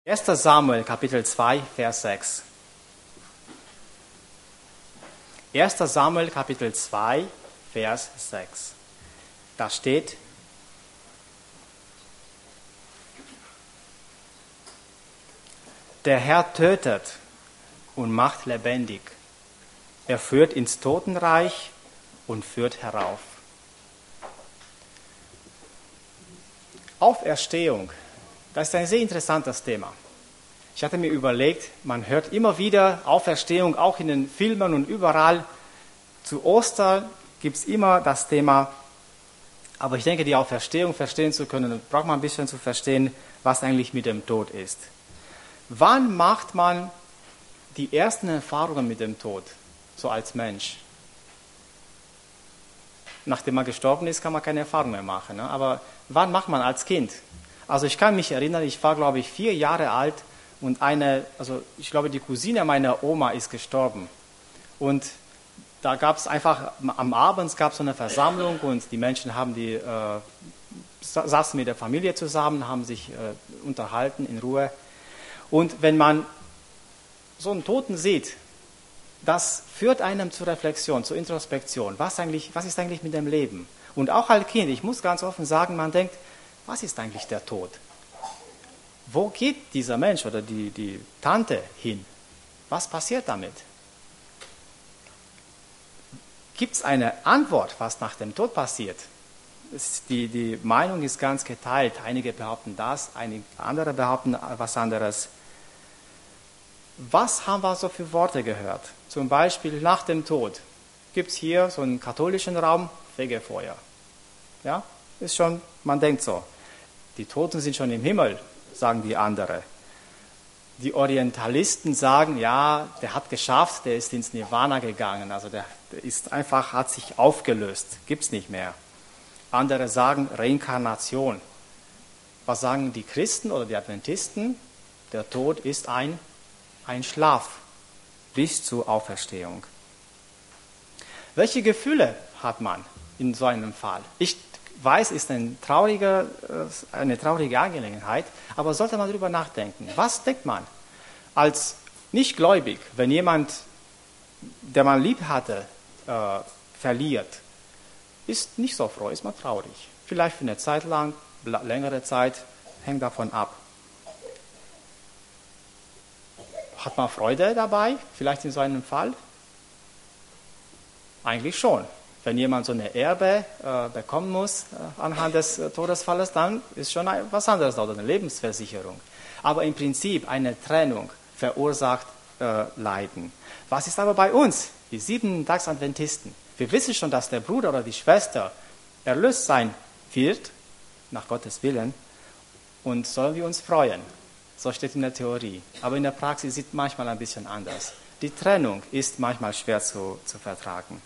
1. Samuel, Kapitel 2, Vers 6. 1. Samuel, Kapitel 2, Vers 6. Da steht: Der Herr tötet und macht lebendig. Er führt ins Totenreich und führt herauf. Auferstehung, das ist ein sehr interessantes Thema. Ich hatte mir überlegt, man hört immer wieder Auferstehung, auch in den Filmen und überall. Zu Ostern gibt es immer das Thema. Aber ich denke, die Auferstehung verstehen zu können, braucht man ein bisschen zu verstehen, was eigentlich mit dem Tod ist. Wann macht man die ersten Erfahrungen mit dem Tod, so als Mensch? Nachdem man gestorben ist, kann man keine Erfahrung mehr machen. Ne? Aber wann macht man als Kind? Also ich kann mich erinnern, ich war, glaube ich, 4 Jahre alt und ich glaube, die Cousine meiner Oma ist gestorben. Und da gab es einfach, am Abend gab es so eine Versammlung und die Menschen saßen mit der Familie zusammen, haben sich unterhalten in Ruhe. Und wenn man so einen Toten sieht, das führt einem zur Reflexion, zur Introspektion. Was ist eigentlich mit dem Leben? Und auch als Kind, ich muss ganz offen sagen, man denkt, was ist eigentlich der Tod? Wo geht dieser Mensch oder die Tante hin? Was passiert damit? Gibt es eine Antwort, was nach dem Tod passiert? Die Meinung ist ganz geteilt. Einige behaupten das, einige andere behaupten was anderes. Was haben wir so für Worte gehört? Zum Beispiel nach dem Tod gibt es hier so einen katholischen Raum, Fegefeuer. Ja, ist schon, man denkt so. Die Toten sind schon im Himmel, sagen die anderen. Die Orientalisten sagen, ja, der hat geschafft, der ist ins Nirvana gegangen, also der ist einfach, hat sich aufgelöst, gibt es nicht mehr. Andere sagen Reinkarnation. Was sagen die Christen oder die Adventisten? Der Tod ist ein Schlaf bis zur Auferstehung. Welche Gefühle hat man in so einem Fall? Ich weiß, ist eine traurige Angelegenheit, aber sollte man darüber nachdenken. Was denkt man als Nichtgläubig, wenn jemand, der man lieb hatte, verliert? Ist nicht so froh, ist man traurig. Vielleicht für eine Zeit lang, längere Zeit, hängt davon ab. Hat man Freude dabei, vielleicht in so einem Fall? Eigentlich schon. Wenn jemand so eine Erbe bekommen muss anhand des Todesfalles, dann ist schon was anderes oder eine Lebensversicherung. Aber im Prinzip eine Trennung verursacht Leiden. Was ist aber bei uns, die 7-Tags-Adventisten? Wir wissen schon, dass der Bruder oder die Schwester erlöst sein wird, nach Gottes Willen, und sollen wir uns freuen. So steht in der Theorie. Aber in der Praxis sieht es manchmal ein bisschen anders. Die Trennung ist manchmal schwer zu vertragen.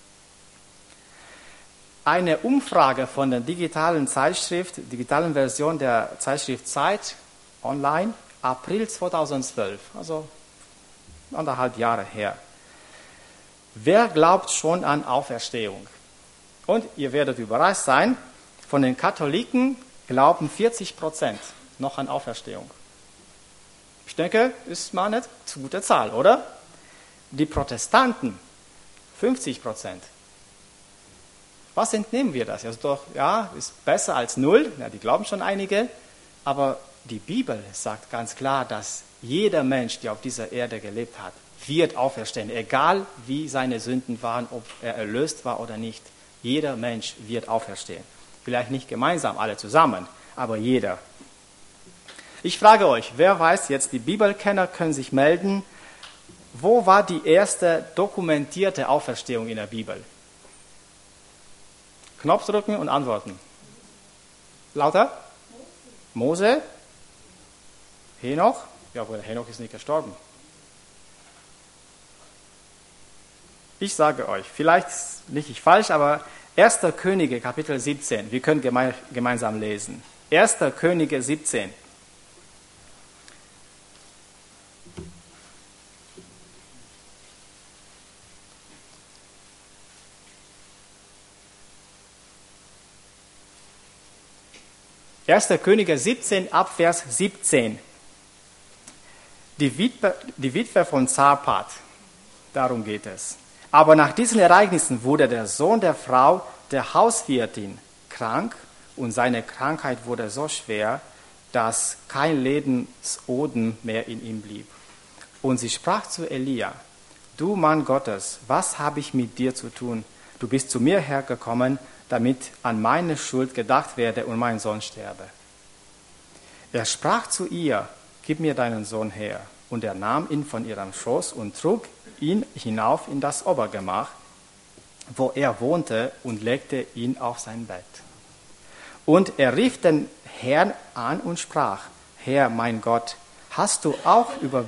Eine Umfrage von der digitalen Version der Zeitschrift Zeit, online, April 2012, also 1,5 Jahre her. Wer glaubt schon an Auferstehung? Und ihr werdet überrascht sein, von den Katholiken glauben 40% noch an Auferstehung. Ich denke, ist mal eine gute Zahl, oder? Die Protestanten 50%. Was entnehmen wir das? Also doch, ja, ist besser als 0, ja, die glauben schon einige, aber die Bibel sagt ganz klar, dass jeder Mensch, der auf dieser Erde gelebt hat, wird auferstehen, egal wie seine Sünden waren, ob er erlöst war oder nicht. Jeder Mensch wird auferstehen. Vielleicht nicht gemeinsam, alle zusammen, aber jeder. Ich frage euch, wer weiß jetzt, die Bibelkenner können sich melden, wo war die erste dokumentierte Auferstehung in der Bibel? Knopf drücken und antworten. Lauter? Mose? Henoch? Ja, wohl, Henoch ist nicht gestorben. Ich sage euch, vielleicht liege ich falsch, aber 1. Könige, Kapitel 17. Wir können gemeinsam lesen. 1. Könige 17. Erster Könige 17 ab Vers 17. Die Witwe von Zarpat, darum geht es. Aber nach diesen Ereignissen wurde der Sohn der Frau, der Hauswirtin, krank und seine Krankheit wurde so schwer, dass kein Lebensodem mehr in ihm blieb. Und sie sprach zu Elia: Du Mann Gottes, was habe ich mit dir zu tun? Du bist zu mir hergekommen, damit an meine Schuld gedacht werde und mein Sohn sterbe. Er sprach zu ihr: Gib mir deinen Sohn her. Und er nahm ihn von ihrem Schoß und trug ihn hinauf in das Obergemach, wo er wohnte, und legte ihn auf sein Bett. Und er rief den Herrn an und sprach: Herr, mein Gott, hast du auch über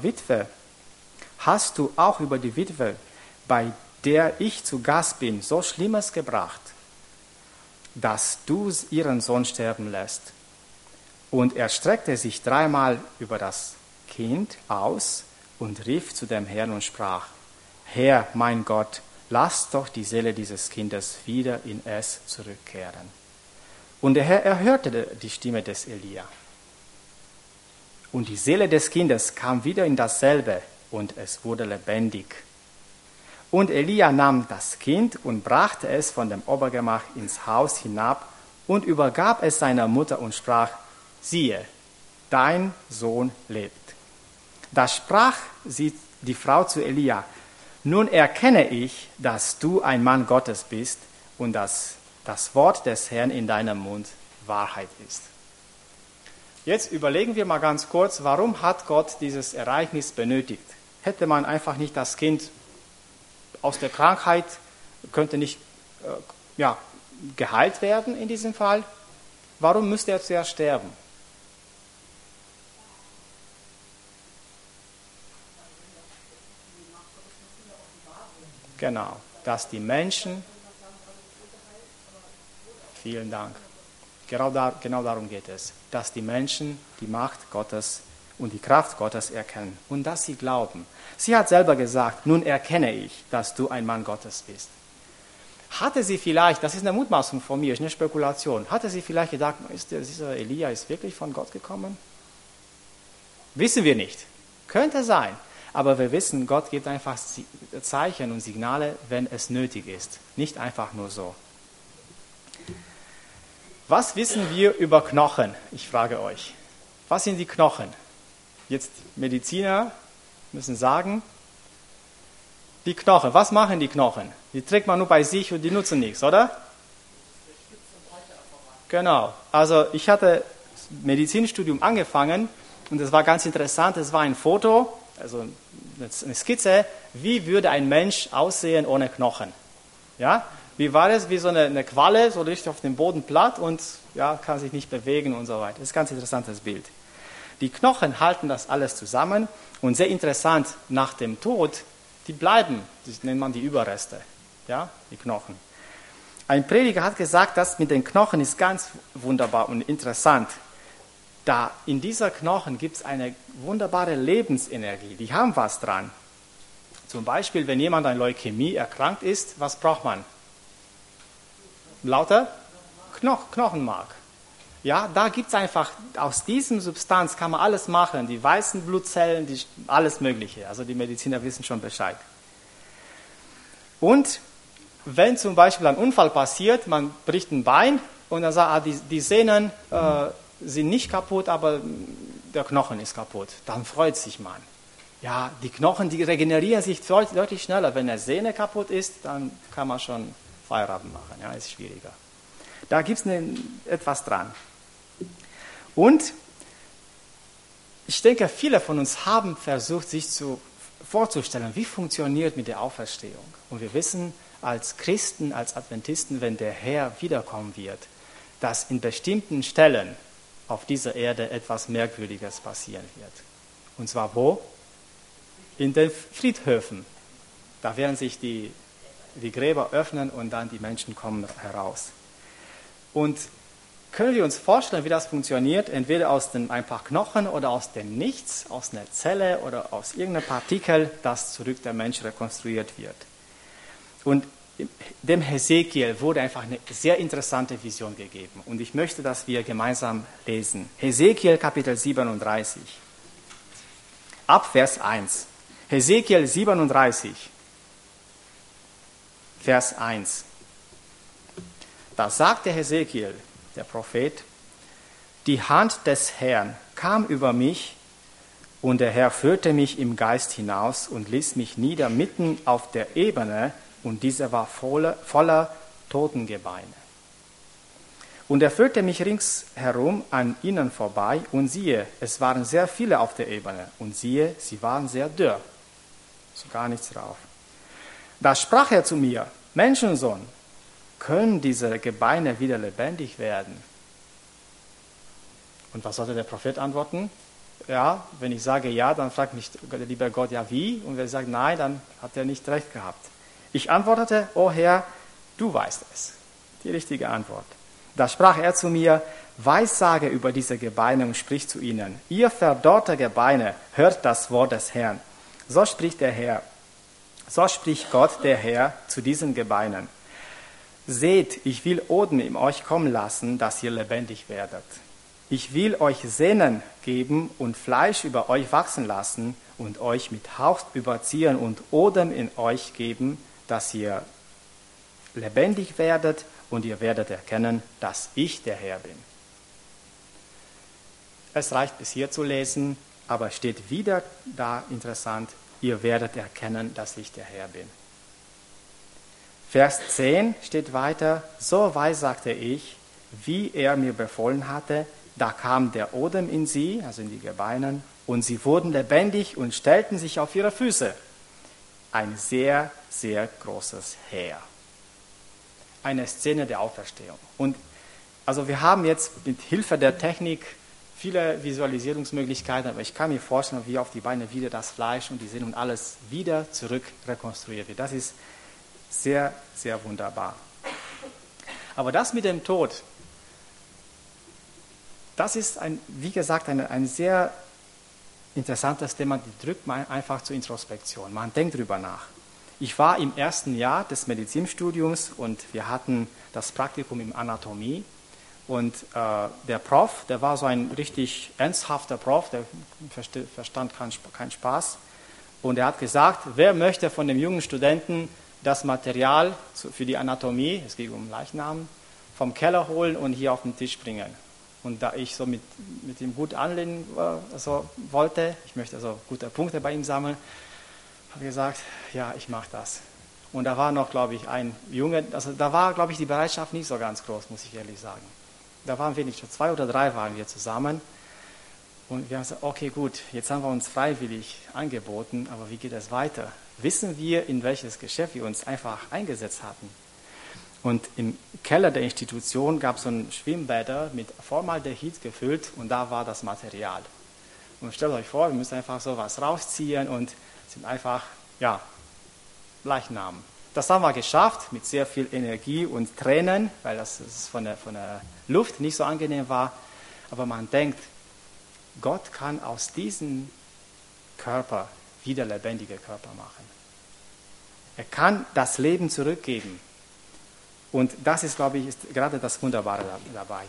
die Witwe, bei der ich zu Gast bin, so Schlimmes gebracht, dass du ihren Sohn sterben lässt? Und er streckte sich dreimal über das Kind aus und rief zu dem Herrn und sprach: Herr, mein Gott, lass doch die Seele dieses Kindes wieder in es zurückkehren. Und der Herr erhörte die Stimme des Elia. Und die Seele des Kindes kam wieder in dasselbe, und es wurde lebendig. Und Elia nahm das Kind und brachte es von dem Obergemach ins Haus hinab und übergab es seiner Mutter und sprach: Siehe, dein Sohn lebt. Da sprach die Frau zu Elia: Nun erkenne ich, dass du ein Mann Gottes bist und dass das Wort des Herrn in deinem Mund Wahrheit ist. Jetzt überlegen wir mal ganz kurz, warum hat Gott dieses Ereignis benötigt? Hätte man einfach nicht das Kind aus der Krankheit, könnte nicht geheilt werden in diesem Fall? Warum müsste er zuerst sterben? Genau, dass die Menschen, vielen Dank, genau darum geht es, dass die Menschen die Macht Gottes und die Kraft Gottes erkennen und dass sie glauben. Sie hat selber gesagt: Nun erkenne ich, dass du ein Mann Gottes bist. Hatte sie vielleicht, das ist eine Mutmaßung von mir, ist eine Spekulation, hatte sie vielleicht gedacht, dieser Elia ist wirklich von Gott gekommen? Wissen wir nicht. Könnte sein. Aber wir wissen, Gott gibt einfach Zeichen und Signale, wenn es nötig ist. Nicht einfach nur so. Was wissen wir über Knochen? Ich frage euch. Was sind die Knochen? Jetzt Mediziner müssen sagen, die Knochen, was machen die Knochen? Die trägt man nur bei sich und die nutzen nichts, oder? Genau. Also ich hatte Medizinstudium angefangen und es war ganz interessant. Es war ein Foto, also eine Skizze, wie würde ein Mensch aussehen ohne Knochen? Ja? Wie war es? Wie so eine Qualle, so richtig auf dem Boden platt und kann sich nicht bewegen und so weiter. Das ist ein ganz interessantes Bild. Die Knochen halten das alles zusammen und sehr interessant, nach dem Tod, die bleiben, das nennt man die Überreste, die Knochen. Ein Prediger hat gesagt, das mit den Knochen ist ganz wunderbar und interessant. Da in dieser Knochen gibt es eine wunderbare Lebensenergie, die haben was dran. Zum Beispiel, wenn jemand an Leukämie erkrankt ist, was braucht man? Lauter Knochenmark. Ja, da gibt es einfach, aus diesem Substanz kann man alles machen, die weißen Blutzellen, alles Mögliche. Also die Mediziner wissen schon Bescheid. Und wenn zum Beispiel ein Unfall passiert, man bricht ein Bein und dann sagt, die Sehnen sind nicht kaputt, aber der Knochen ist kaputt. Dann freut sich man. Ja, die Knochen, die regenerieren sich deutlich schneller. Wenn eine Sehne kaputt ist, dann kann man schon Feierabend machen. Ja, ist schwieriger. Da gibt es etwas dran. Und ich denke, viele von uns haben versucht, sich vorzustellen, wie funktioniert mit der Auferstehung. Und wir wissen als Christen, als Adventisten, wenn der Herr wiederkommen wird, dass in bestimmten Stellen auf dieser Erde etwas Merkwürdiges passieren wird. Und zwar wo? In den Friedhöfen. Da werden sich die Gräber öffnen und dann die Menschen kommen heraus. Und können wir uns vorstellen, wie das funktioniert? Entweder aus ein paar Knochen oder aus dem Nichts, aus einer Zelle oder aus irgendeinem Partikel, das zurück der Mensch rekonstruiert wird. Und dem Hesekiel wurde einfach eine sehr interessante Vision gegeben. Und ich möchte, dass wir gemeinsam lesen. Hesekiel Kapitel 37. ab Vers 1. Hesekiel 37, Vers 1. Da sagte Hesekiel, der Prophet, die Hand des Herrn kam über mich, und der Herr führte mich im Geist hinaus und ließ mich nieder mitten auf der Ebene, und diese war voller Totengebeine. Und er führte mich ringsherum an ihnen vorbei, und siehe, es waren sehr viele auf der Ebene, und siehe, sie waren sehr dürr, so gar nichts drauf. Da sprach er zu mir, Menschensohn, können diese Gebeine wieder lebendig werden? Und was sollte der Prophet antworten? Ja, wenn ich sage ja, dann fragt mich der liebe Gott, ja wie? Und wenn ich sage nein, dann hat er nicht recht gehabt. Ich antwortete, o Herr, du weißt es. Die richtige Antwort. Da sprach er zu mir, Weissage über diese Gebeine und sprich zu ihnen. Ihr verdorrte Gebeine, hört das Wort des Herrn. So spricht der Herr. So spricht Gott, der Herr, zu diesen Gebeinen. Seht, ich will Odem in euch kommen lassen, dass ihr lebendig werdet. Ich will euch Sehnen geben und Fleisch über euch wachsen lassen und euch mit Hauch überziehen und Odem in euch geben, dass ihr lebendig werdet und ihr werdet erkennen, dass ich der Herr bin. Es reicht bis hier zu lesen, aber steht wieder da interessant, ihr werdet erkennen, dass ich der Herr bin. Vers 10 steht weiter, so weissagte ich, wie er mir befohlen hatte, da kam der Odem in sie, also in die Gebeine, und sie wurden lebendig und stellten sich auf ihre Füße. Ein sehr, sehr großes Heer. Eine Szene der Auferstehung. Und also wir haben jetzt mit Hilfe der Technik viele Visualisierungsmöglichkeiten, aber ich kann mir vorstellen, wie auf die Beine wieder das Fleisch und die Sehnen und alles wieder zurück rekonstruiert wird. Das ist sehr, sehr wunderbar. Aber das mit dem Tod, das ist, wie gesagt, ein sehr interessantes Thema, die drückt man einfach zur Introspektion. Man denkt drüber nach. Ich war im ersten Jahr des Medizinstudiums und wir hatten das Praktikum in Anatomie. Und der Prof, der war so ein richtig ernsthafter Prof, der verstand keinen Spaß. Und er hat gesagt, wer möchte von dem jungen Studenten das Material für die Anatomie, es ging um Leichnam, vom Keller holen und hier auf den Tisch bringen. Und da ich so mit ihm gut anlehnen wollte, ich möchte also gute Punkte bei ihm sammeln, habe ich gesagt, ja, ich mache das. Und da war noch, glaube ich, ein Junge, also da war, glaube ich, die Bereitschaft nicht so ganz groß, muss ich ehrlich sagen. Da waren wir nicht, schon 2 oder 3 waren wir zusammen. Und wir haben gesagt, okay, gut, jetzt haben wir uns freiwillig angeboten, aber wie geht es weiter? Wissen wir, in welches Geschäft wir uns einfach eingesetzt hatten? Und im Keller der Institution gab es so ein Schwimmbäder mit Formaldehyd gefüllt und da war das Material. Und stellt euch vor, wir müssen einfach so was rausziehen und sind einfach, ja, Leichnam. Das haben wir geschafft mit sehr viel Energie und Tränen, weil das von der Luft nicht so angenehm war. Aber man denkt, Gott kann aus diesem Körper wieder lebendige Körper machen. Er kann das Leben zurückgeben. Und das ist, glaube ich, ist gerade das Wunderbare dabei.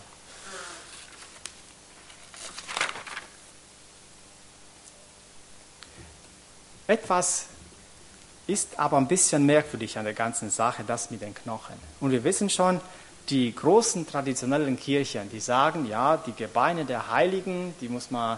Etwas ist aber ein bisschen merkwürdig an der ganzen Sache, das mit den Knochen. Und wir wissen schon, die großen traditionellen Kirchen, die sagen, ja, die Gebeine der Heiligen, die muss man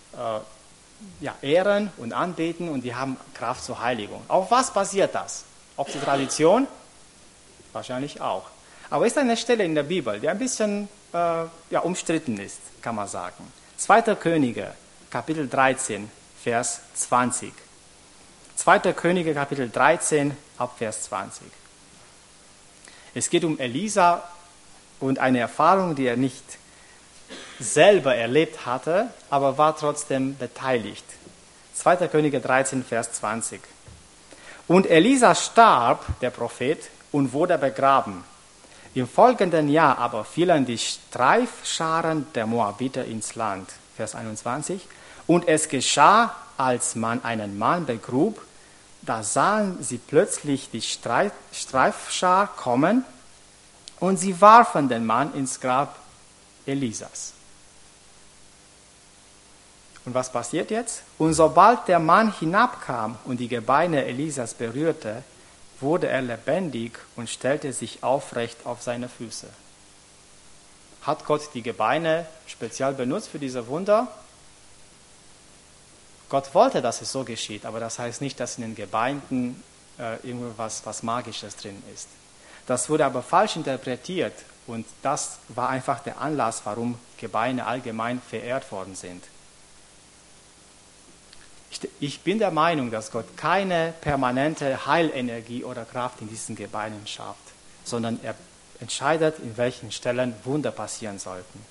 ehren und anbeten und die haben Kraft zur Heiligung. Auf was basiert das? Auf die Tradition? Wahrscheinlich auch. Aber es ist eine Stelle in der Bibel, die ein bisschen umstritten ist, kann man sagen. 2. Könige, Kapitel 13, Vers 20. 2. Könige, Kapitel 13, ab Vers 20. Es geht um Elisa und eine Erfahrung, die er nicht selber erlebt hatte, aber war trotzdem beteiligt. 2. Könige 13, Vers 20. Und Elisa starb, der Prophet, und wurde begraben. Im folgenden Jahr aber fielen die Streifscharen der Moabiter ins Land. Vers 21. Und es geschah, als man einen Mann begrub, da sahen sie plötzlich die Streifschar kommen und sie warfen den Mann ins Grab Elisas. Und was passiert jetzt? Und sobald der Mann hinabkam und die Gebeine Elisas berührte, wurde er lebendig und stellte sich aufrecht auf seine Füße. Hat Gott die Gebeine speziell benutzt für diese Wunder? Gott wollte, dass es so geschieht, aber das heißt nicht, dass in den Gebeinen irgendwas was Magisches drin ist. Das wurde aber falsch interpretiert und das war einfach der Anlass, warum Gebeine allgemein verehrt worden sind. Ich bin der Meinung, dass Gott keine permanente Heilenergie oder Kraft in diesen Gebeinen schafft, sondern er entscheidet, in welchen Stellen Wunder passieren sollten.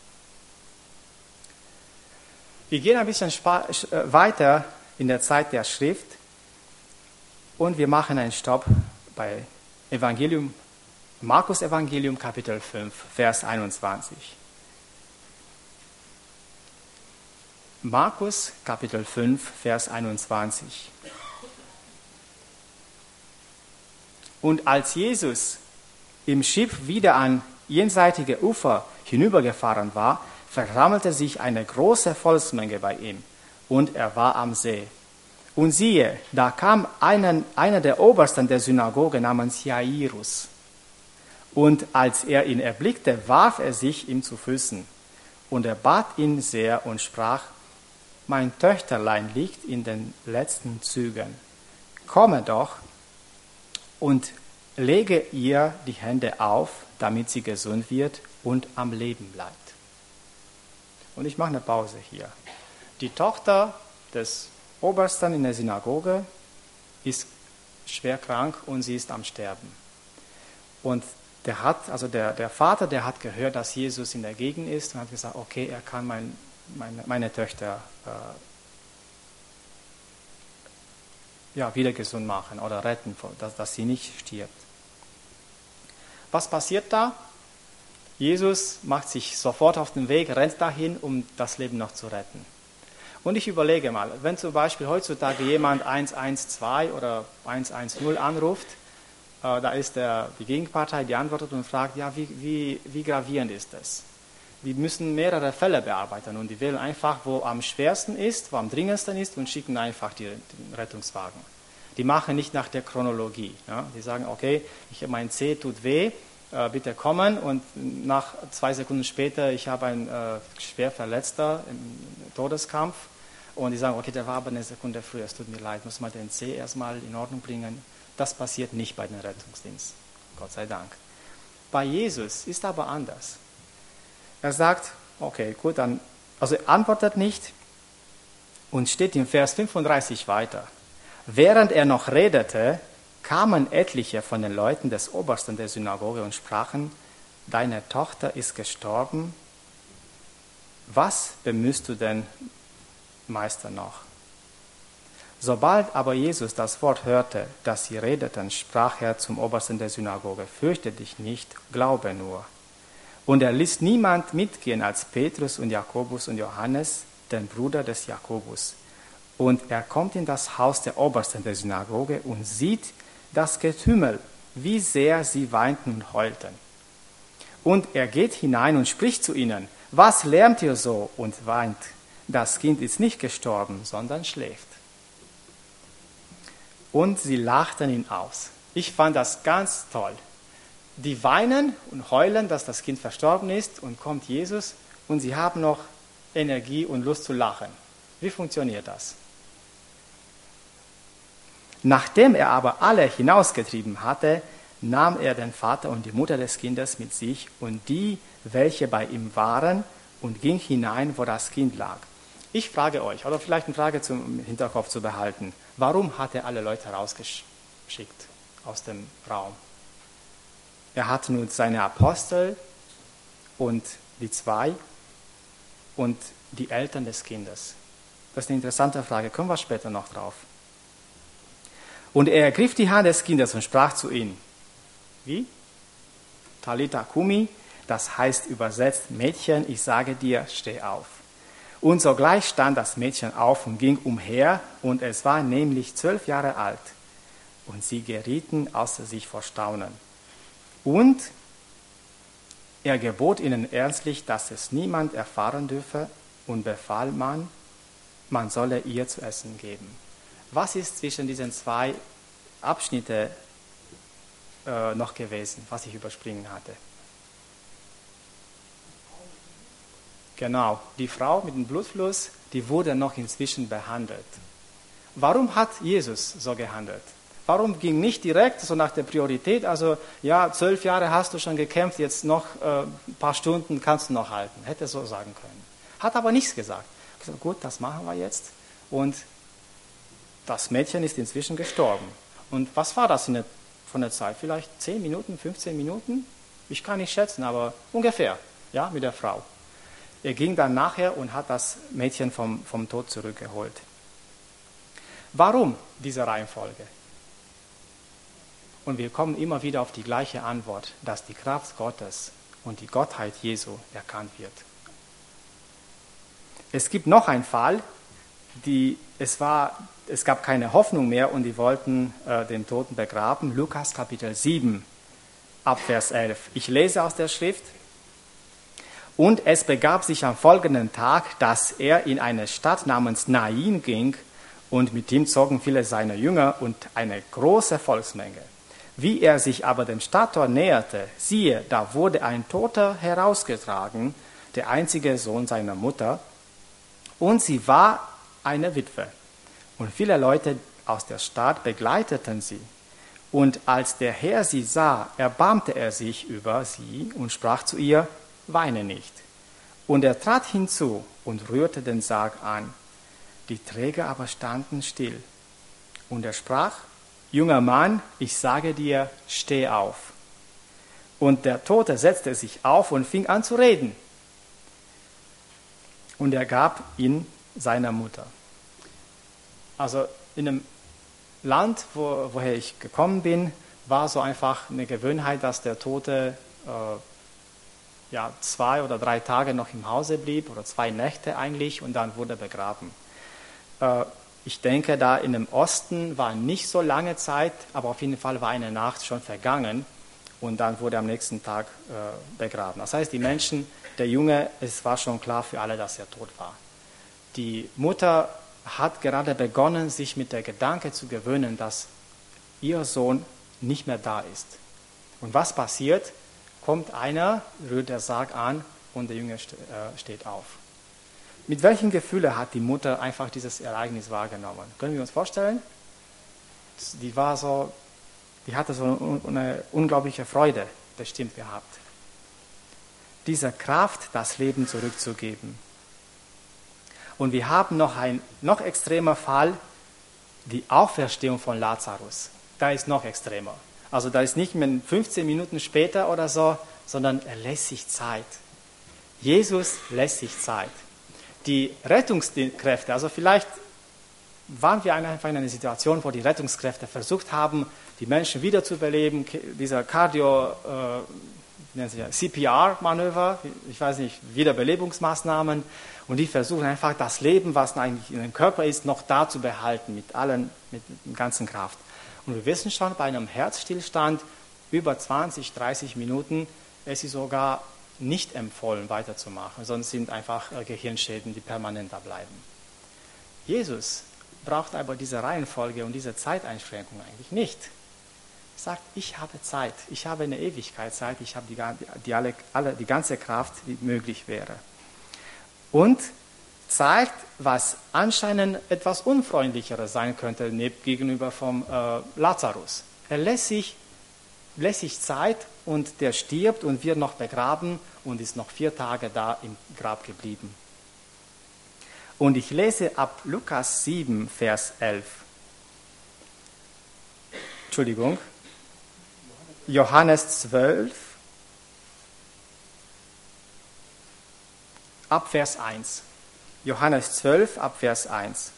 Wir gehen ein bisschen weiter in der Zeit der Schrift und wir machen einen Stopp bei Markus Evangelium Kapitel 5, Vers 21. Markus Kapitel 5, Vers 21. Und als Jesus im Schiff wieder an jenseitige Ufer hinübergefahren war, versammelte sich eine große Volksmenge bei ihm, und er war am See. Und siehe, da kam einer der Obersten der Synagoge namens Jairus. Und als er ihn erblickte, warf er sich ihm zu Füßen. Und er bat ihn sehr und sprach: Mein Töchterlein liegt in den letzten Zügen. Komme doch und lege ihr die Hände auf, damit sie gesund wird und am Leben bleibt. Und ich mache eine Pause hier. Die Tochter des Obersten in der Synagoge ist schwer krank und sie ist am Sterben. Und der Vater, der hat gehört, dass Jesus in der Gegend ist und hat gesagt, okay, er kann meine Töchter wieder gesund machen oder retten, dass sie nicht stirbt. Was passiert da? Jesus macht sich sofort auf den Weg, rennt dahin, um das Leben noch zu retten. Und ich überlege mal, wenn zum Beispiel heutzutage jemand 112 oder 110 anruft, da ist die Gegenpartei, die antwortet und fragt, ja, wie gravierend ist das? Die müssen mehrere Fälle bearbeiten und die wählen einfach, wo am schwersten ist, wo am dringendsten ist und schicken einfach den Rettungswagen. Die machen nicht nach der Chronologie. Ja? Die sagen, okay, mein C tut weh, bitte kommen, und nach 2 Sekunden später, ich habe einen schwer Verletzter im Todeskampf, und die sagen, okay, der war aber eine Sekunde früher, es tut mir leid, muss mal den C erstmal in Ordnung bringen. Das passiert nicht bei den Rettungsdiensten, Gott sei Dank. Bei Jesus ist aber anders. Er sagt, okay, gut, er antwortet nicht und steht im Vers 35 weiter. Während er noch redete, kamen etliche von den Leuten des Obersten der Synagoge und sprachen: Deine Tochter ist gestorben. Was bemühst du denn, Meister, noch? Sobald aber Jesus das Wort hörte, das sie redeten, sprach er zum Obersten der Synagoge: Fürchte dich nicht, glaube nur. Und er ließ niemand mitgehen als Petrus und Jakobus und Johannes, den Bruder des Jakobus. Und er kommt in das Haus der Obersten der Synagoge und sieht das Getümmel, wie sehr sie weinten und heulten. Und er geht hinein und spricht zu ihnen: Was lärmt ihr so und weint? Das Kind ist nicht gestorben, sondern schläft. Und sie lachten ihn aus. Ich fand das ganz toll. Die weinen und heulen, dass das Kind verstorben ist, und kommt Jesus und sie haben noch Energie und Lust zu lachen. Wie funktioniert das? Nachdem er aber alle hinausgetrieben hatte, nahm er den Vater und die Mutter des Kindes mit sich und die, welche bei ihm waren, und ging hinein, wo das Kind lag. Ich frage euch, oder vielleicht eine Frage zum Hinterkopf zu behalten: Warum hat er alle Leute rausgeschickt aus dem Raum? Er hat nun seine Apostel und die 2 und die Eltern des Kindes. Das ist eine interessante Frage, kommen wir später noch drauf. Und er ergriff die Hand des Kindes und sprach zu ihm: Wie? Talita Kumi, das heißt übersetzt: Mädchen, ich sage dir, steh auf. Und sogleich stand das Mädchen auf und ging umher, und es war nämlich 12 Jahre alt. Und sie gerieten außer sich vor Staunen. Und er gebot ihnen ernstlich, dass es niemand erfahren dürfe, und befahl man, man solle ihr zu essen geben. Was ist zwischen diesen zwei Abschnitten noch gewesen, was ich überspringen hatte? Genau, die Frau mit dem Blutfluss, die wurde noch inzwischen behandelt. Warum hat Jesus so gehandelt? Warum ging nicht direkt so nach der Priorität, also ja, 12 Jahre hast du schon gekämpft, jetzt noch ein paar Stunden kannst du noch halten. Hätte so sagen können. Hat aber nichts gesagt. Gesagt, gut, das machen wir jetzt. Und das Mädchen ist inzwischen gestorben. Und was war das von der Zeit? Vielleicht 10 Minuten, 15 Minuten? Ich kann nicht schätzen, aber ungefähr, ja, mit der Frau. Er ging dann nachher und hat das Mädchen vom Tod zurückgeholt. Warum diese Reihenfolge? Und wir kommen immer wieder auf die gleiche Antwort, dass die Kraft Gottes und die Gottheit Jesu erkannt wird. Es gibt noch einen Fall, es gab keine Hoffnung mehr und die wollten den Toten begraben. Lukas Kapitel 7, ab Vers 11. Ich lese aus der Schrift. Und es begab sich am folgenden Tag, dass er in eine Stadt namens Nain ging, und mit ihm zogen viele seiner Jünger und eine große Volksmenge. Wie er sich aber dem Stadttor näherte, siehe, da wurde ein Toter herausgetragen, der einzige Sohn seiner Mutter, und sie war eine Witwe. Und viele Leute aus der Stadt begleiteten sie. Und als der Herr sie sah, erbarmte er sich über sie und sprach zu ihr, weine nicht. Und er trat hinzu und rührte den Sarg an. Die Träger aber standen still. Und er sprach, junger Mann, ich sage dir, steh auf. Und der Tote setzte sich auf und fing an zu reden. Und er gab ihn seiner Mutter. Also in einem Land, woher ich gekommen bin, war so einfach eine Gewohnheit, dass der Tote 2 oder 3 Tage noch im Hause blieb, oder 2 Nächte eigentlich, und dann wurde er begraben. Ich denke, da in dem Osten war nicht so lange Zeit, aber auf jeden Fall war eine Nacht schon vergangen und dann wurde am nächsten Tag begraben. Das heißt, die Menschen, der Junge, es war schon klar für alle, dass er tot war. Die Mutter hat gerade begonnen, sich mit der Gedanke zu gewöhnen, dass ihr Sohn nicht mehr da ist. Und was passiert? Kommt einer, rührt der Sarg an und der Junge steht auf. Mit welchen Gefühlen hat die Mutter einfach dieses Ereignis wahrgenommen? Können wir uns vorstellen? Die hatte so eine unglaubliche Freude bestimmt gehabt. Diese Kraft, das Leben zurückzugeben. Und wir haben noch einen noch extremer Fall, die Auferstehung von Lazarus. Da ist noch extremer. Also da ist nicht mehr 15 Minuten später oder so, sondern er lässt sich Zeit. Jesus lässt sich Zeit. Die Rettungskräfte, also vielleicht waren wir einfach in einer Situation, wo die Rettungskräfte versucht haben, die Menschen wiederzubeleben, dieser CPR-Manöver, ich weiß nicht, Wiederbelebungsmaßnahmen, und die versuchen einfach das Leben, was eigentlich in dem Körper ist, noch da zu behalten, mit der ganzen Kraft. Und wir wissen schon, bei einem Herzstillstand über 20, 30 Minuten, es ist sogar nicht empfohlen, weiterzumachen, sonst sind einfach Gehirnschäden, die permanent da bleiben. Jesus braucht aber diese Reihenfolge und diese Zeiteinschränkung eigentlich nicht. Er sagt, ich habe Zeit, ich habe eine Ewigkeitszeit, ich habe die ganze Kraft, die möglich wäre. Und zeigt, was anscheinend etwas Unfreundlicheres sein könnte gegenüber vom Lazarus. Er lässt sich Zeit und der stirbt und wird noch begraben und ist noch 4 Tage da im Grab geblieben. Und ich lese ab Lukas 7, Vers 11. Entschuldigung. Johannes 12, ab Vers 1. Johannes 12, ab Vers 1.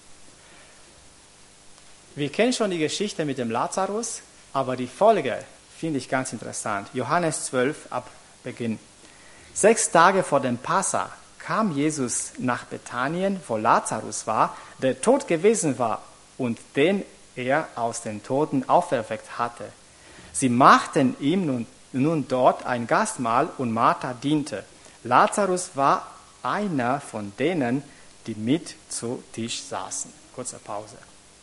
Wir kennen schon die Geschichte mit dem Lazarus, aber die Folge finde ich ganz interessant. Johannes 12, ab Beginn. 6 Tage vor dem Passa kam Jesus nach Bethanien, wo Lazarus war, der tot gewesen war und den er aus den Toten auferweckt hatte. Sie machten ihm nun dort ein Gastmahl und Martha diente. Lazarus war einer von denen, die mit zu Tisch saßen. Kurze Pause.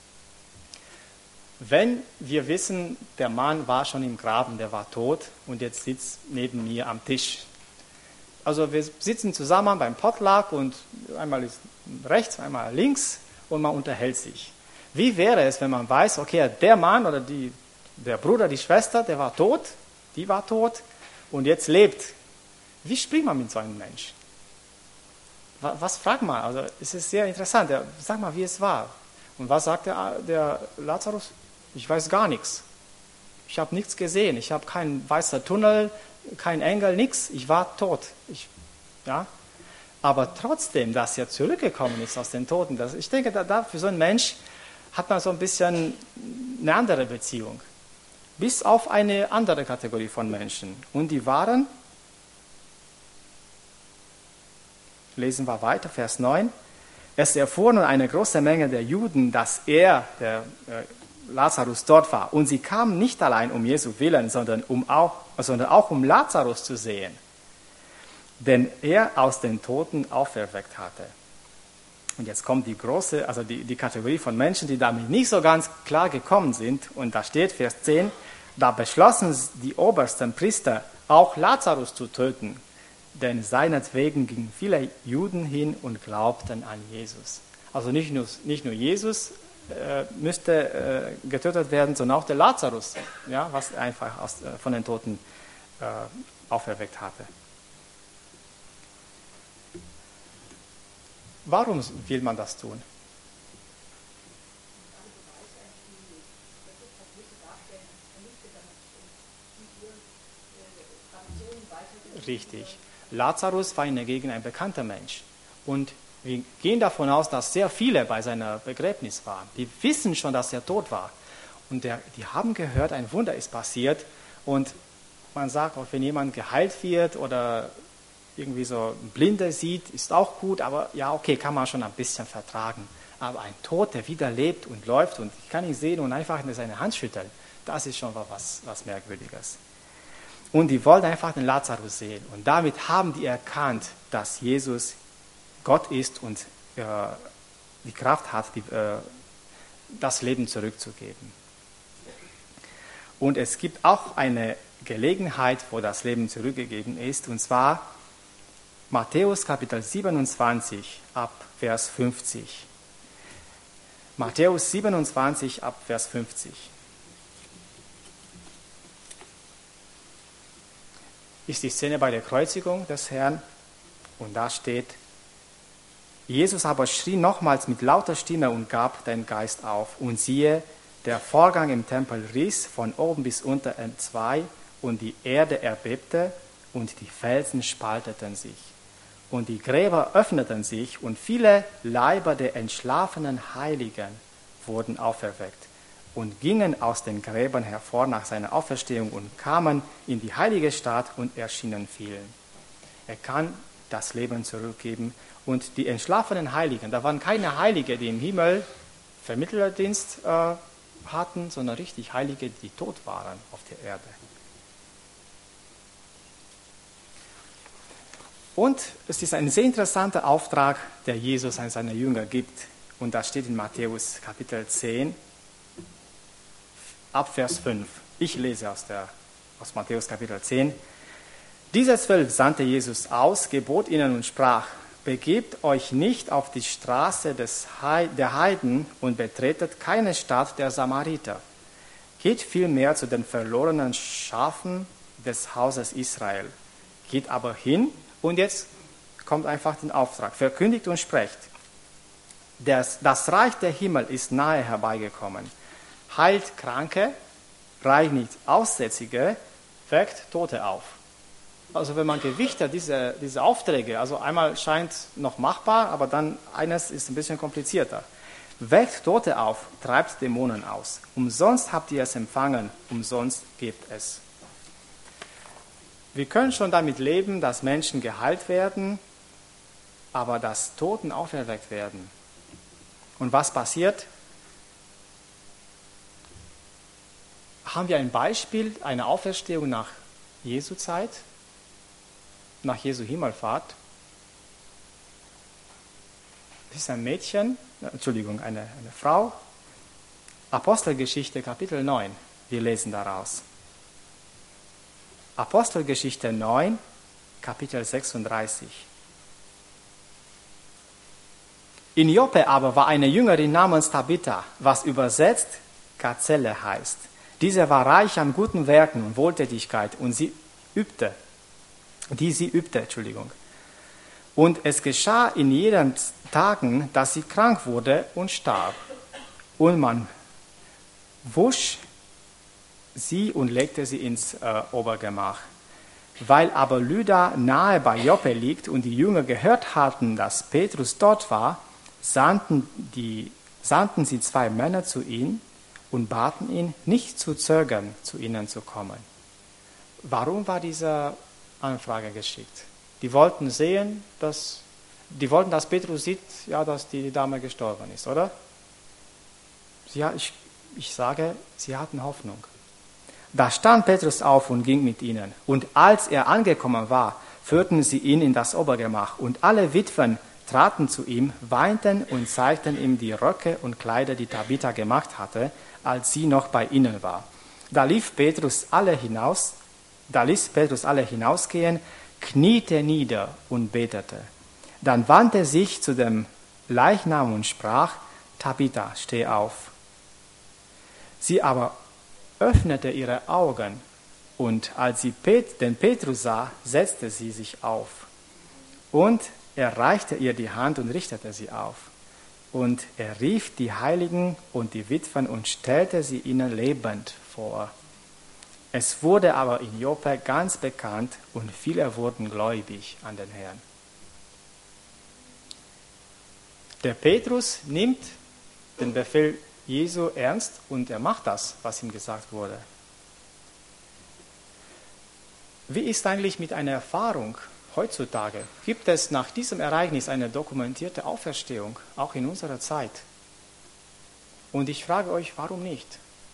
Wenn wir wissen, der Mann war schon im Graben, der war tot und jetzt sitzt neben mir am Tisch. Also wir sitzen zusammen beim Potluck und einmal ist rechts, einmal links und man unterhält sich. Wie wäre es, wenn man weiß, okay, der Mann oder der Bruder, die Schwester, der war tot, die war tot und jetzt lebt. Wie spricht man mit so einem Mensch? Was fragt man? Also es ist sehr interessant. Sag mal, wie es war. Und was sagt der Lazarus? Ich weiß gar nichts. Ich habe nichts gesehen. Ich habe keinen weißen Tunnel, keinen Engel, nichts. Ich war tot. Ja? Aber trotzdem, dass er zurückgekommen ist aus den Toten, ich denke, für so einen Mensch hat man so ein bisschen eine andere Beziehung. Bis auf eine andere Kategorie von Menschen. Und die waren, lesen wir weiter, Vers 9. Es erfuhr nun eine große Menge der Juden, dass der Lazarus dort war. Und sie kamen nicht allein um Jesu Willen, sondern auch um Lazarus zu sehen, den er aus den Toten auferweckt hatte. Und jetzt kommt die Kategorie von Menschen, die damit nicht so ganz klar gekommen sind. Und da steht, Vers 10, da beschlossen die obersten Priester, auch Lazarus zu töten, denn seinetwegen gingen viele Juden hin und glaubten an Jesus. Also nicht nur Jesus müsste getötet werden, sondern auch der Lazarus, ja, was einfach von den Toten auferweckt hatte. Warum will man das tun? Richtig. Lazarus war in der Gegend ein bekannter Mensch. Und wir gehen davon aus, dass sehr viele bei seiner Begräbnis waren. Die wissen schon, dass er tot war. Und die haben gehört, ein Wunder ist passiert. Und man sagt auch, wenn jemand geheilt wird oder irgendwie so Blinde sieht, ist auch gut. Aber ja, okay, kann man schon ein bisschen vertragen. Aber ein Tod, der wieder lebt und läuft und ich kann ihn sehen und einfach seine Hand schütteln, das ist schon was Merkwürdiges. Und die wollten einfach den Lazarus sehen. Und damit haben die erkannt, dass Jesus Gott ist und die Kraft hat, das Leben zurückzugeben. Und es gibt auch eine Gelegenheit, wo das Leben zurückgegeben ist, und zwar Matthäus Kapitel 27 ab Vers 50. Matthäus 27 ab Vers 50. Ist die Szene bei der Kreuzigung des Herrn und da steht, Jesus aber schrie nochmals mit lauter Stimme und gab den Geist auf. Und siehe, der Vorgang im Tempel riss von oben bis unten entzwei und die Erde erbebte und die Felsen spalteten sich. Und die Gräber öffneten sich und viele Leiber der entschlafenen Heiligen wurden auferweckt und gingen aus den Gräbern hervor nach seiner Auferstehung und kamen in die heilige Stadt und erschienen vielen. Er kann das Leben zurückgeben. Und die entschlafenen Heiligen, da waren keine Heilige, die im Himmel Vermittlerdienst hatten, sondern richtig Heilige, die tot waren auf der Erde. Und es ist ein sehr interessanter Auftrag, der Jesus an seine Jünger gibt. Und das steht in Matthäus Kapitel 10, ab Vers 5. Ich lese aus Matthäus Kapitel 10. Diese 12 sandte Jesus aus, gebot ihnen und sprach, begebt euch nicht auf die Straße der Heiden und betretet keine Stadt der Samariter. Geht vielmehr zu den verlorenen Schafen des Hauses Israel. Geht aber hin, und jetzt kommt einfach den Auftrag, verkündigt und sprecht. Das Reich der Himmel ist nahe herbeigekommen. Heilt Kranke, reinigt Aussätzige, weckt Tote auf. Also wenn man gewichtet diese Aufträge, also einmal scheint noch machbar, aber dann eines ist ein bisschen komplizierter. Weckt Tote auf, treibt Dämonen aus. Umsonst habt ihr es empfangen, umsonst gebt es. Wir können schon damit leben, dass Menschen geheilt werden, aber dass Toten auferweckt werden. Und was passiert? Haben wir ein Beispiel einer Auferstehung nach Jesu Zeit? Nach Jesu Himmelfahrt. Es ist ein Mädchen, eine Frau. Apostelgeschichte Kapitel 9, wir lesen daraus. Apostelgeschichte 9, Kapitel 36. In Joppe aber war eine Jüngerin namens Tabitha, was übersetzt Gazelle heißt. Diese war reich an guten Werken und Wohltätigkeit und sie übte. Und es geschah in jenen Tagen, dass sie krank wurde und starb. Und man wusch sie und legte sie ins Obergemach. Weil aber Lydda nahe bei Joppe liegt und die Jünger gehört hatten, dass Petrus dort war, sandten sie 2 Männer zu ihm und baten ihn, nicht zu zögern, zu ihnen zu kommen. Warum war diese Anfrage geschickt? Die wollten dass Petrus sieht, ja, dass die Dame gestorben ist, oder? Ich sage, sie hatten Hoffnung. Da stand Petrus auf und ging mit ihnen. Und als er angekommen war, führten sie ihn in das Obergemach. Und alle Witwen traten zu ihm, weinten und zeigten ihm die Röcke und Kleider, die Tabitha gemacht hatte, als sie noch bei ihnen war. Da ließ Petrus alle hinausgehen, kniete nieder und betete. Dann wandte er sich zu dem Leichnam und sprach, Tabitha, steh auf. Sie aber öffnete ihre Augen, und als sie den Petrus sah, setzte sie sich auf. Und er reichte ihr die Hand und richtete sie auf. Und er rief die Heiligen und die Witwen und stellte sie ihnen lebend vor. Es wurde aber in Joppe ganz bekannt und viele wurden gläubig an den Herrn. Der Petrus nimmt den Befehl Jesu ernst und er macht das, was ihm gesagt wurde. Wie ist eigentlich mit einer Erfahrung heutzutage? Gibt es nach diesem Ereignis eine dokumentierte Auferstehung, auch in unserer Zeit? Und ich frage euch, warum nicht?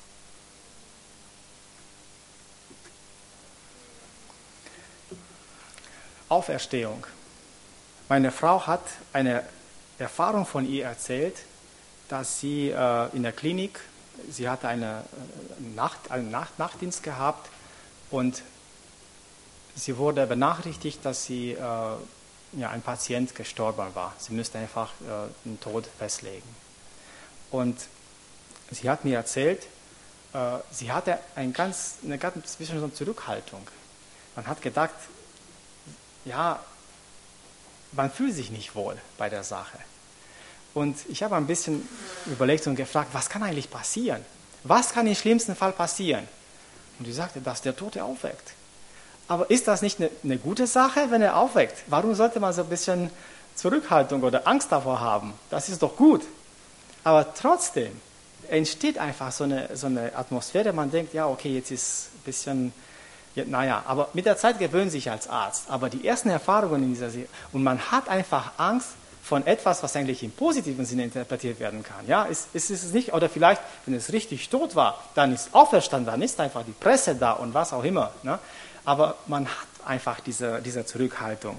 Auferstehung. Meine Frau hat eine Erfahrung von ihr erzählt, dass sie in der Klinik, sie hatte einen Nachtdienst gehabt und sie wurde benachrichtigt, dass ein Patient gestorben war. Sie müsste einfach den Tod festlegen. Und sie hat mir erzählt, sie hatte eine ganz bisschen so eine Zurückhaltung. Man hat gedacht, ja, man fühlt sich nicht wohl bei der Sache. Und ich habe ein bisschen überlegt und gefragt, was kann eigentlich passieren? Was kann im schlimmsten Fall passieren? Und sie sagte, dass der Tote aufweckt. Aber ist das nicht eine gute Sache, wenn er aufweckt? Warum sollte man so ein bisschen Zurückhaltung oder Angst davor haben? Das ist doch gut. Aber trotzdem entsteht einfach so eine Atmosphäre, man denkt, ja, okay, jetzt ist ein bisschen, ja, naja, aber mit der Zeit gewöhnt sich als Arzt. Aber die ersten Erfahrungen in dieser Serie, und man hat einfach Angst von etwas, was eigentlich im positiven Sinne interpretiert werden kann. Ja, ist es nicht, oder vielleicht, wenn es richtig tot war, dann ist auferstanden, dann ist einfach die Presse da und was auch immer. Ne? Aber man hat einfach diese Zurückhaltung.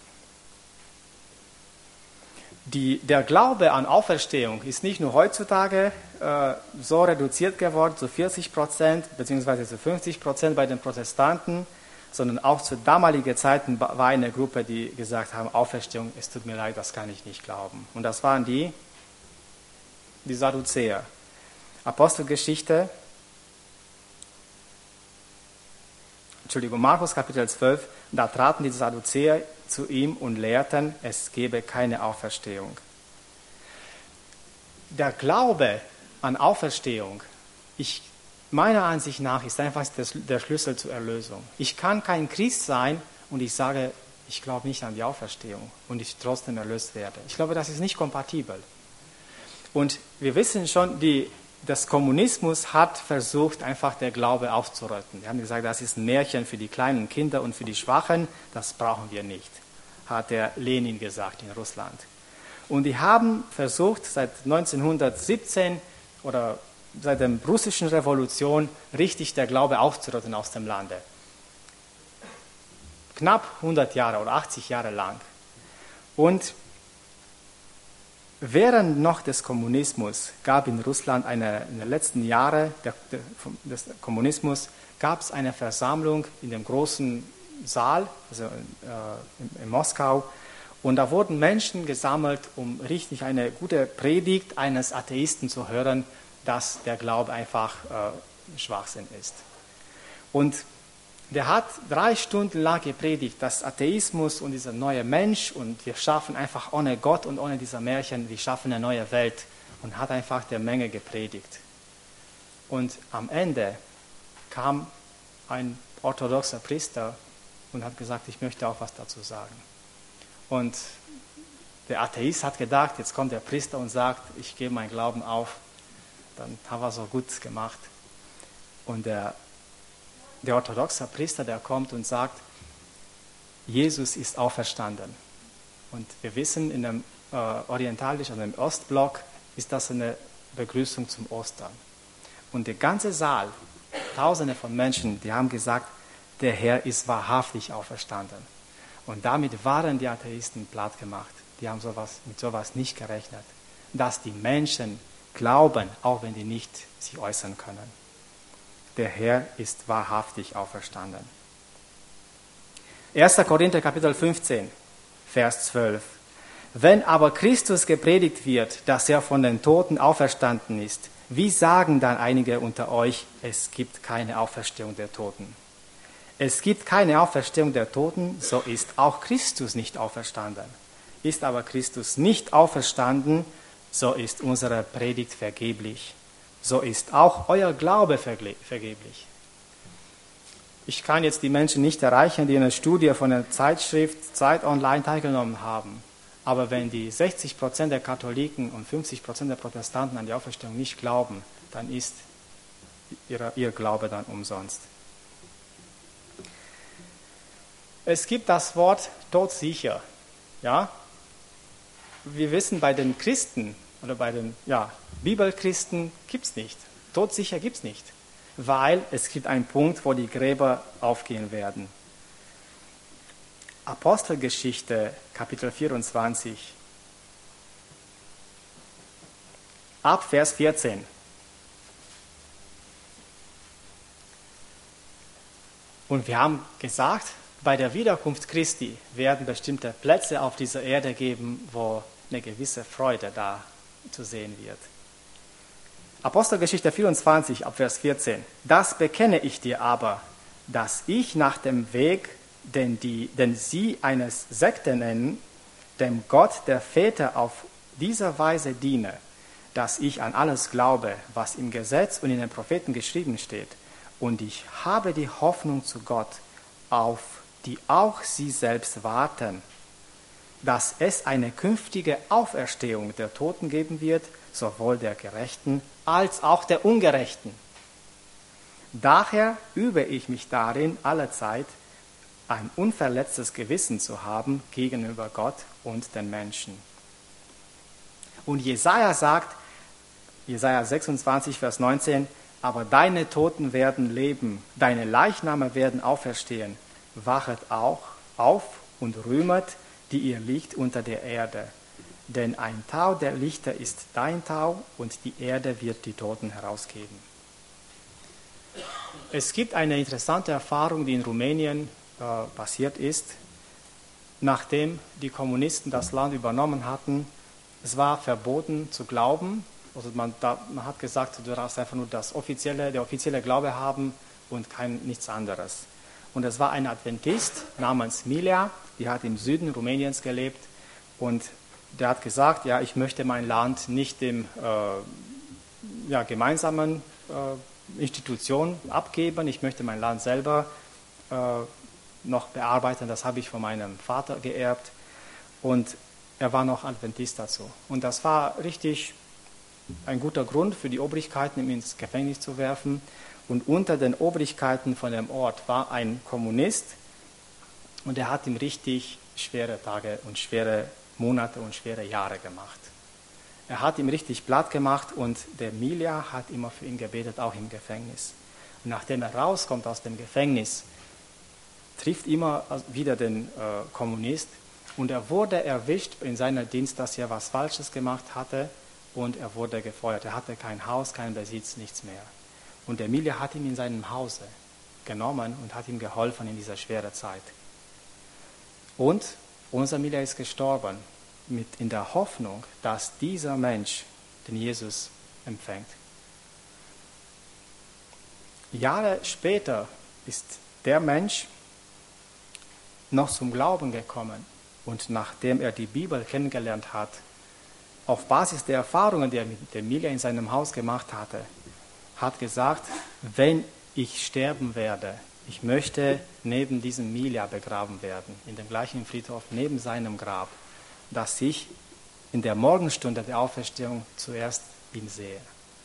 Der Glaube an Auferstehung ist nicht nur heutzutage so reduziert geworden zu 40% bzw. zu 50% bei den Protestanten, sondern auch zu damaligen Zeiten war eine Gruppe, die gesagt haben, Auferstehung, es tut mir leid, das kann ich nicht glauben. Und das waren die Sadduzäer. Markus Kapitel 12, da traten die Sadduzäer zu ihm und lehrten, es gebe keine Auferstehung. Der Glaube an Auferstehung, meiner Ansicht nach, ist einfach der Schlüssel zur Erlösung. Ich kann kein Christ sein und ich sage, ich glaube nicht an die Auferstehung und ich trotzdem erlöst werde. Ich glaube, das ist nicht kompatibel. Und wir wissen schon, das Kommunismus hat versucht, einfach der Glaube aufzuretten. Die haben gesagt, das ist ein Märchen für die kleinen Kinder und für die Schwachen, das brauchen wir nicht, hat der Lenin gesagt in Russland. Und die haben versucht, seit 1917 oder seit der russischen Revolution richtig der Glaube aufzuretten aus dem Lande. Knapp 100 Jahre oder 80 Jahre lang. Und während noch des Kommunismus gab in Russland in den letzten Jahren des Kommunismus gab es eine Versammlung in dem großen Saal, also in Moskau, und da wurden Menschen gesammelt, um richtig eine gute Predigt eines Atheisten zu hören, dass der Glaube einfach Schwachsinn ist. Und der hat 3 Stunden lang gepredigt, dass Atheismus und dieser neue Mensch und wir schaffen einfach ohne Gott und ohne diese Märchen, wir schaffen eine neue Welt, und hat einfach der Menge gepredigt. Und am Ende kam ein orthodoxer Priester und hat gesagt, ich möchte auch was dazu sagen. Und der Atheist hat gedacht, jetzt kommt der Priester und sagt, ich gebe meinen Glauben auf. Dann haben wir so gut gemacht. Und der orthodoxe Priester, der kommt und sagt, Jesus ist auferstanden. Und wir wissen, in dem orientalischen, also im Ostblock, ist das eine Begrüßung zum Ostern. Und der ganze Saal, Tausende von Menschen, die haben gesagt, der Herr ist wahrhaftig auferstanden. Und damit waren die Atheisten platt gemacht. Die haben mit sowas nicht gerechnet. Dass die Menschen glauben, auch wenn die nicht sich äußern können. Der Herr ist wahrhaftig auferstanden. 1. Korinther Kapitel 15, Vers 12. Wenn aber Christus gepredigt wird, dass er von den Toten auferstanden ist, wie sagen dann einige unter euch, es gibt keine Auferstehung der Toten? Es gibt keine Auferstehung der Toten, so ist auch Christus nicht auferstanden. Ist aber Christus nicht auferstanden, so ist unsere Predigt vergeblich. So ist auch euer Glaube vergeblich. Ich kann jetzt die Menschen nicht erreichen, die in einer Studie von der Zeitschrift Zeit Online teilgenommen haben. Aber wenn die 60% der Katholiken und 50% der Protestanten an die Auferstehung nicht glauben, dann ist ihr Glaube dann umsonst. Es gibt das Wort todsicher. Ja? Wir wissen, bei den Christen oder bei den Bibelchristen gibt es nicht. Todsicher gibt es nicht. Weil es gibt einen Punkt, wo die Gräber aufgehen werden. Apostelgeschichte, Kapitel 24, ab Vers 14. Und wir haben gesagt, bei der Wiederkunft Christi werden bestimmte Plätze auf dieser Erde geben, wo eine gewisse Freude da zu sehen wird. Apostelgeschichte 24, ab Vers 14. Das bekenne ich dir aber, dass ich nach dem Weg, den sie eines Sekte nennen, dem Gott der Väter auf dieser Weise diene, dass ich an alles glaube, was im Gesetz und in den Propheten geschrieben steht. Und ich habe die Hoffnung zu Gott, auf die auch sie selbst warten, dass es eine künftige Auferstehung der Toten geben wird, sowohl der Gerechten als auch der Ungerechten. Daher übe ich mich darin, allezeit ein unverletztes Gewissen zu haben gegenüber Gott und den Menschen. Und Jesaja sagt, Jesaja 26, Vers 19, aber deine Toten werden leben, deine Leichname werden auferstehen. Wachet auch auf und rühmet, die ihr liegt unter der Erde. Denn ein Tau der Lichter ist dein Tau und die Erde wird die Toten herausgeben. Es gibt eine interessante Erfahrung, die in Rumänien passiert ist. Nachdem die Kommunisten das Land übernommen hatten, es war verboten zu glauben. Also man hat gesagt, du darfst einfach nur der offizielle Glaube haben und nichts anderes. Und es war ein Adventist namens Milea, die hat im Süden Rumäniens gelebt und der hat gesagt, ja, ich möchte mein Land nicht dem gemeinsamen Institution abgeben, ich möchte mein Land selber noch bearbeiten, das habe ich von meinem Vater geerbt und er war noch Adventist dazu. Und das war richtig ein guter Grund für die Obrigkeiten, ihn ins Gefängnis zu werfen. Und unter den Obrigkeiten von dem Ort war ein Kommunist und er hat ihm richtig schwere Tage und schwere Monate und schwere Jahre gemacht. Er hat ihm richtig platt gemacht und der Milea hat immer für ihn gebetet, auch im Gefängnis. Und nachdem er rauskommt aus dem Gefängnis, trifft immer wieder den Kommunist Und er wurde erwischt in seinem Dienst, dass er was Falsches gemacht hatte, und er wurde gefeuert. Er hatte kein Haus, keinen Besitz, nichts mehr. Und Emilia hat ihn in seinem Hause genommen und hat ihm geholfen in dieser schweren Zeit. Und unser Emilia ist gestorben, in der Hoffnung, dass dieser Mensch den Jesus empfängt. Jahre später ist der Mensch noch zum Glauben gekommen, und nachdem er die Bibel kennengelernt hat, auf Basis der Erfahrungen, die er mit Emilia in seinem Haus gemacht hatte, hat gesagt, wenn ich sterben werde, ich möchte neben diesem Emilia begraben werden, in dem gleichen Friedhof neben seinem Grab, dass ich in der Morgenstunde der Auferstehung zuerst ihn sehe.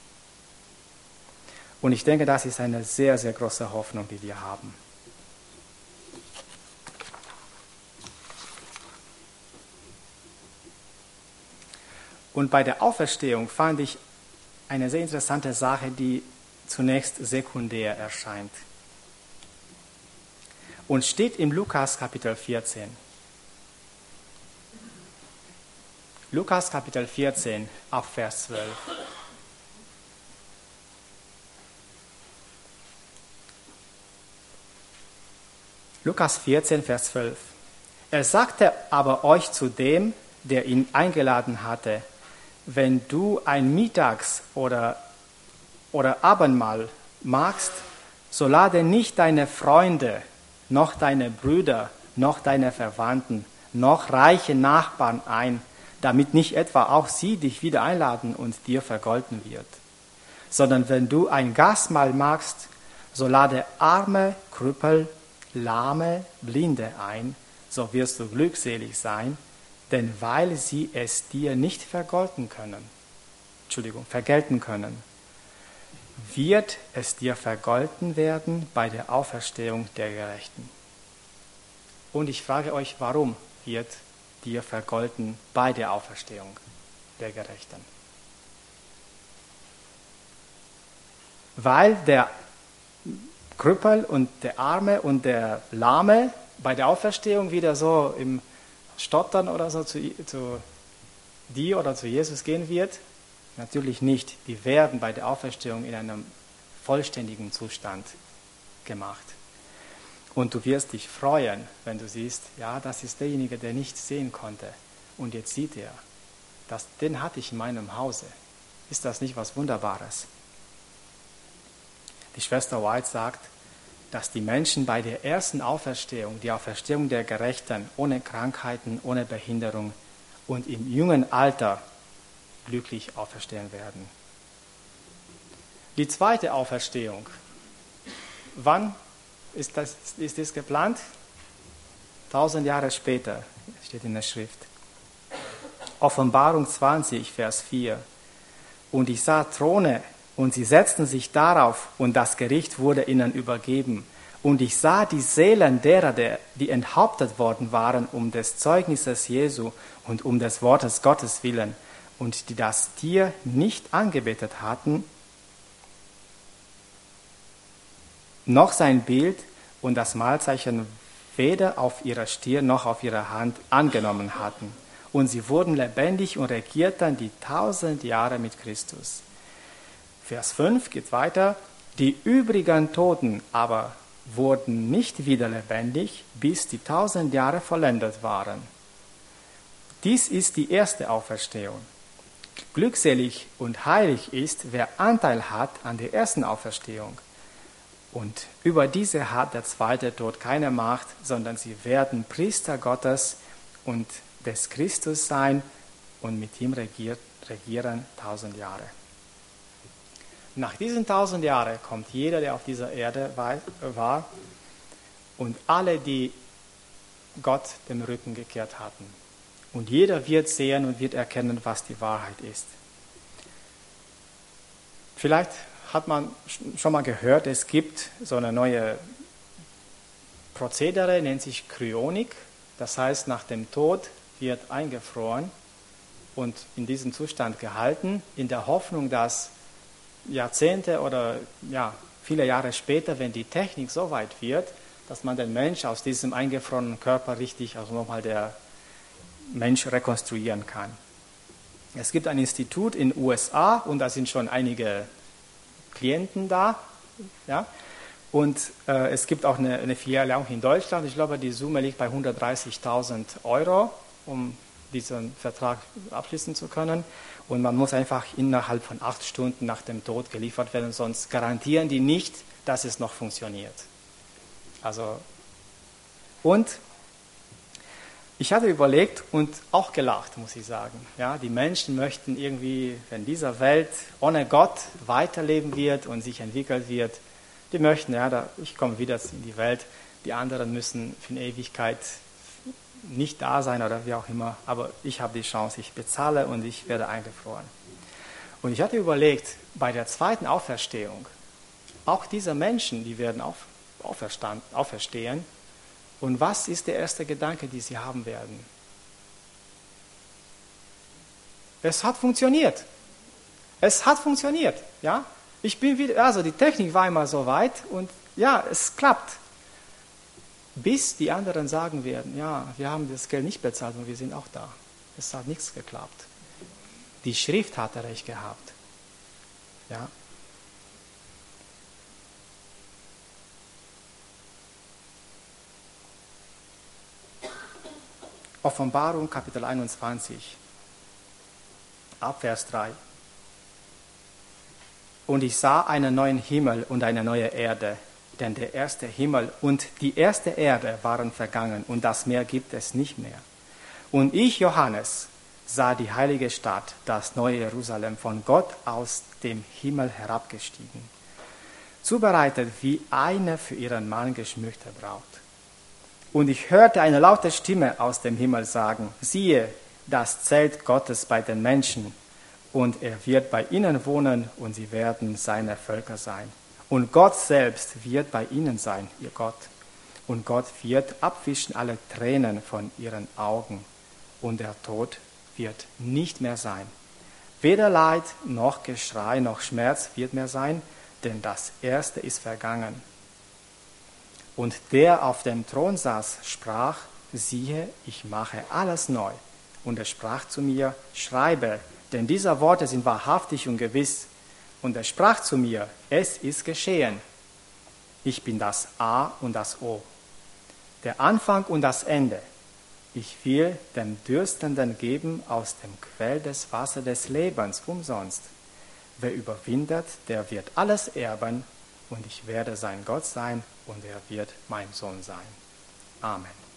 Und ich denke, das ist eine sehr, sehr große Hoffnung, die wir haben. Und bei der Auferstehung fand ich eine sehr interessante Sache, die zunächst sekundär erscheint. Und steht im Lukas Kapitel 14. Lukas Kapitel 14, ab Vers 12. Lukas 14, Vers 12. Er sagte aber euch zu dem, der ihn eingeladen hatte, wenn du ein Mittags- oder Abendmahl magst, so lade nicht deine Freunde, noch deine Brüder, noch deine Verwandten, noch reiche Nachbarn ein, damit nicht etwa auch sie dich wieder einladen und dir vergolten wird. Sondern wenn du ein Gastmahl magst, so lade Arme, Krüppel, Lahme, Blinde ein, so wirst du glückselig sein, denn weil sie es dir nicht vergelten können, wird es dir vergolten werden bei der Auferstehung der Gerechten. Und ich frage euch, warum wird dir vergolten bei der Auferstehung der Gerechten? Weil der Krüppel und der Arme und der Lahme bei der Auferstehung wieder so im Stottern oder so zu dir oder zu Jesus gehen wird? Natürlich nicht. Die werden bei der Auferstehung in einem vollständigen Zustand gemacht. Und du wirst dich freuen, wenn du siehst, ja, das ist derjenige, der nicht sehen konnte. Und jetzt sieht er, den hatte ich in meinem Hause. Ist das nicht was Wunderbares? Die Schwester White sagt, dass die Menschen bei der ersten Auferstehung, die Auferstehung der Gerechten, ohne Krankheiten, ohne Behinderung und im jungen Alter glücklich auferstehen werden. Die zweite Auferstehung, wann ist das geplant? 1000 Jahre später, steht in der Schrift. Offenbarung 20, Vers 4. Und ich sah Throne, und sie setzten sich darauf, und das Gericht wurde ihnen übergeben. Und ich sah die Seelen derer, die enthauptet worden waren, um des Zeugnisses Jesu und um des Wortes Gottes willen, und die das Tier nicht angebetet hatten, noch sein Bild und das Malzeichen weder auf ihrer Stirn noch auf ihrer Hand angenommen hatten. Und sie wurden lebendig und regierten die 1000 Jahre mit Christus. Vers 5 geht weiter. Die übrigen Toten aber wurden nicht wieder lebendig, bis die 1000 Jahre vollendet waren. Dies ist die erste Auferstehung. Glückselig und heilig ist, wer Anteil hat an der ersten Auferstehung. Und über diese hat der zweite Tod keine Macht, sondern sie werden Priester Gottes und des Christus sein und mit ihm regieren 1000 Jahre. Nach diesen 1000 Jahren kommt jeder, der auf dieser Erde war, und alle, die Gott den Rücken gekehrt hatten. Und jeder wird sehen und wird erkennen, was die Wahrheit ist. Vielleicht hat man schon mal gehört, es gibt so eine neue Prozedere, nennt sich Kryonik. Das heißt, nach dem Tod wird eingefroren und in diesem Zustand gehalten, in der Hoffnung, dass Jahrzehnte oder viele Jahre später, wenn die Technik so weit wird, dass man den Mensch aus diesem eingefrorenen Körper richtig, also nochmal der Mensch rekonstruieren kann. Es gibt ein Institut in den USA und da sind schon einige Klienten da. Ja? Und es gibt auch eine Filiale auch in Deutschland. Ich glaube, die Summe liegt bei 130.000 Euro, um diesen Vertrag abschließen zu können. Und man muss einfach innerhalb von 8 Stunden nach dem Tod geliefert werden, sonst garantieren die nicht, dass es noch funktioniert. Also, und ich hatte überlegt und auch gelacht, muss ich sagen. Ja, die Menschen möchten irgendwie, wenn diese Welt ohne Gott weiterleben wird und sich entwickelt wird, die möchten, ja, ich komme wieder in die Welt, die anderen müssen für eine Ewigkeit nicht da sein oder wie auch immer, aber ich habe die Chance, ich bezahle und ich werde eingefroren. Und ich hatte überlegt, bei der zweiten Auferstehung, auch diese Menschen, die werden auferstehen. Und was ist der erste Gedanke, den sie haben werden? Es hat funktioniert. Es hat funktioniert, ja. Ich bin wieder, also die Technik war immer so weit und ja, es klappt. Bis die anderen sagen werden, ja, wir haben das Geld nicht bezahlt und wir sind auch da. Es hat nichts geklappt. Die Schrift hatte recht gehabt. Ja. Offenbarung Kapitel 21, ab Vers 3. Und ich sah einen neuen Himmel und eine neue Erde, denn der erste Himmel und die erste Erde waren vergangen und das Meer gibt es nicht mehr. Und ich, Johannes, sah die heilige Stadt, das neue Jerusalem, von Gott aus dem Himmel herabgestiegen, zubereitet wie eine für ihren Mann geschmückte Braut. Und ich hörte eine laute Stimme aus dem Himmel sagen, siehe, das Zelt Gottes bei den Menschen, und er wird bei ihnen wohnen, und sie werden seine Völker sein. Und Gott selbst wird bei ihnen sein, ihr Gott. Und Gott wird abwischen alle Tränen von ihren Augen, und der Tod wird nicht mehr sein. Weder Leid, noch Geschrei, noch Schmerz wird mehr sein, denn das Erste ist vergangen. Und der auf dem Thron saß, sprach, siehe, ich mache alles neu. Und er sprach zu mir, schreibe, denn diese Worte sind wahrhaftig und gewiss. Und er sprach zu mir, es ist geschehen. Ich bin das A und das O, der Anfang und das Ende. Ich will dem Dürstenden geben aus dem Quell des Wassers des Lebens umsonst. Wer überwindet, der wird alles erben, und ich werde sein Gott sein, und er wird mein Sohn sein. Amen.